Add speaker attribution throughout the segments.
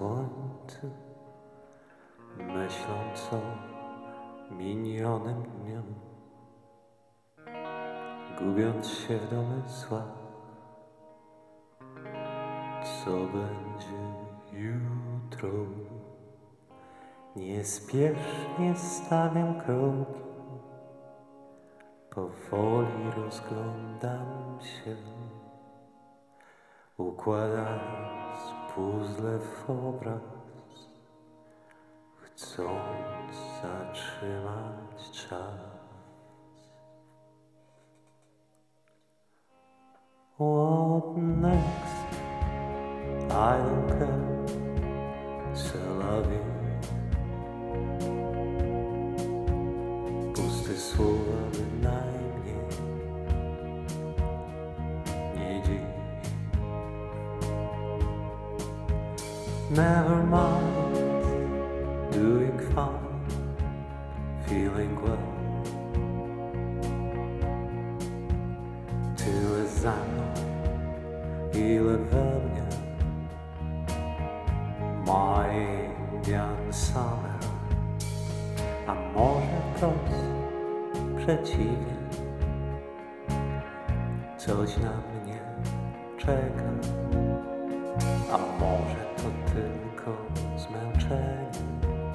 Speaker 1: słońcu, myśląc o minionym dniu, gubiąc się w domysłach, co będzie jutro. Niespiesznie stawiam kroki, powoli rozglądam się, układając puzzle w obraz, chcąc zatrzymać czas. What next? I don't care, c'est la vie. Puste słowa bynajmniej nie dziś. Never mind, doing fine, feeling well. Tyle za mną, ile we mnie. My Indian summer. A może wprost przeciwnie, coś na mnie czeka. A może to tylko zmęczenie,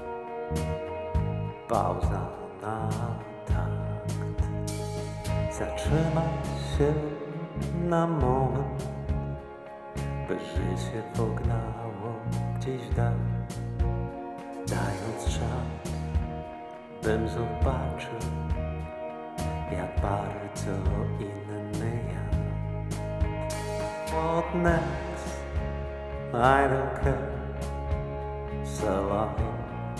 Speaker 1: pauza na takt. Zatrzymać się na moment, by życie pognało gdzieś w dal, dając czas, bym zobaczył, jak bardzo inny ja. What next? I don't care, so long.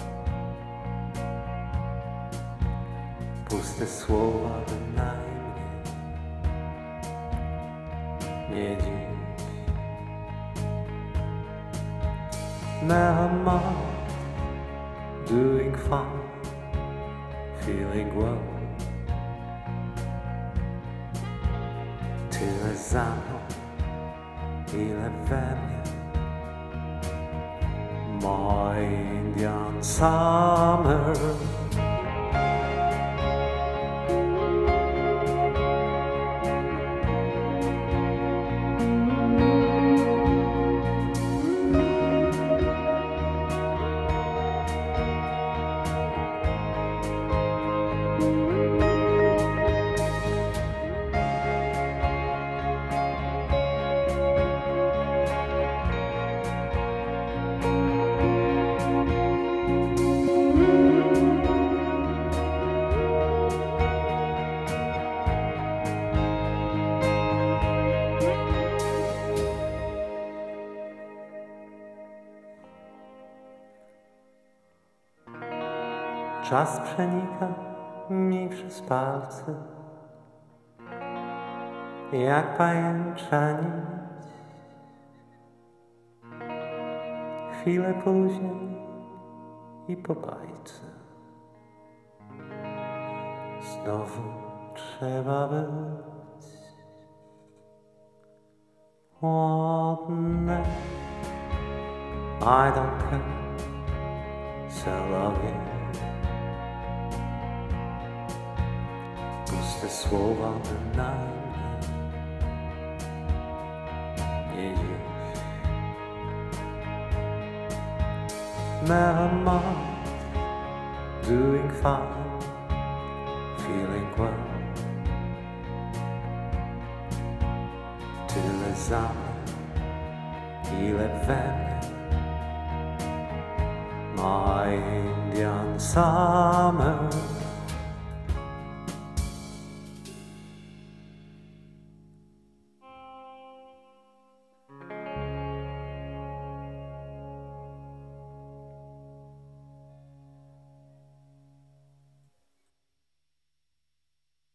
Speaker 1: Puste słowa bynajmniej nie dziś. Never mind, doing fine, feeling well. Tyle za mną, ile we mnie. My Indian summer. Czas przenika mi przez palce, jak pajęcza nić. Chwilę później i po bajce znowu trzeba być. What next? I don't care, c'est la vie. Puste słowa bynajmniej nie dziś. Never mind, doing fine, feeling well. Tyle za mną, ile we mnie. My Indian summer.